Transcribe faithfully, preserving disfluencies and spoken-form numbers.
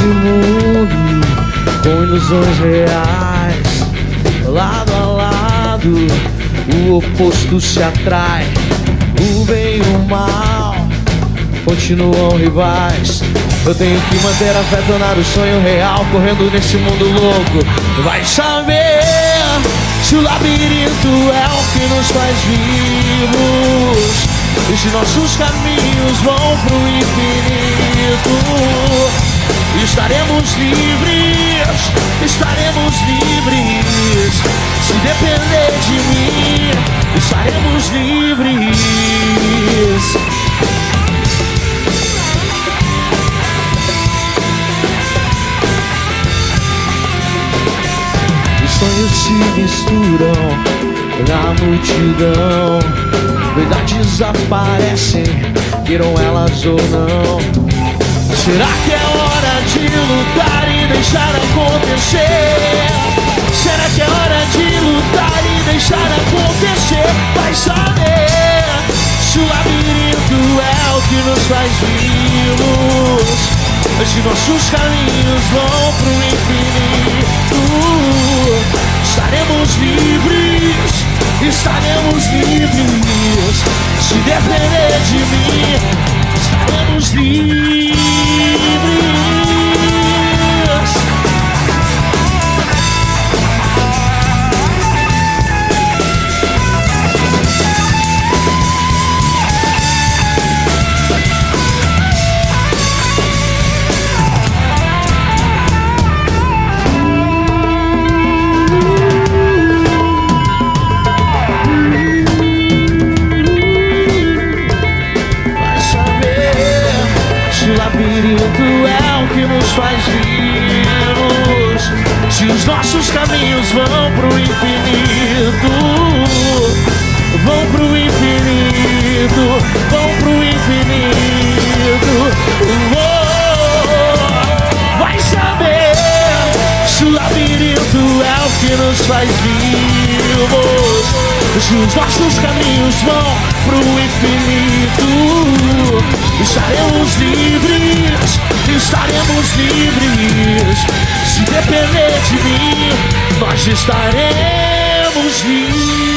mundo com ilusões reais. Lado a lado, o oposto se atrai. O bem e o mal continuam rivais. Eu tenho que manter a fé, tornar o sonho real, correndo nesse mundo louco. Vai saber se o labirinto é o que nos faz vivos, e se nossos caminhos vão pro infinito. Estaremos livres, estaremos livres. Se depender de mim, estaremos livres. Os sonhos se misturam na multidão, verdades aparecem, queiram elas ou não. Será que é hora de lutar e deixar acontecer? Será que é hora de lutar e deixar acontecer? Vai saber se o labirinto é o que nos faz vivos, se nossos caminhos vão pro infinito. Estaremos livres, estaremos livres. Se depender de mim, estaremos livres. É o que nos faz vivos, se os nossos caminhos vão pro infinito, vão pro infinito, vão pro infinito. Oh, vai saber se o labirinto é o que nos faz vivos, se os nossos caminhos vão pro infinito. Estaremos livres, estaremos livres. Se depender de mim, nós estaremos livres.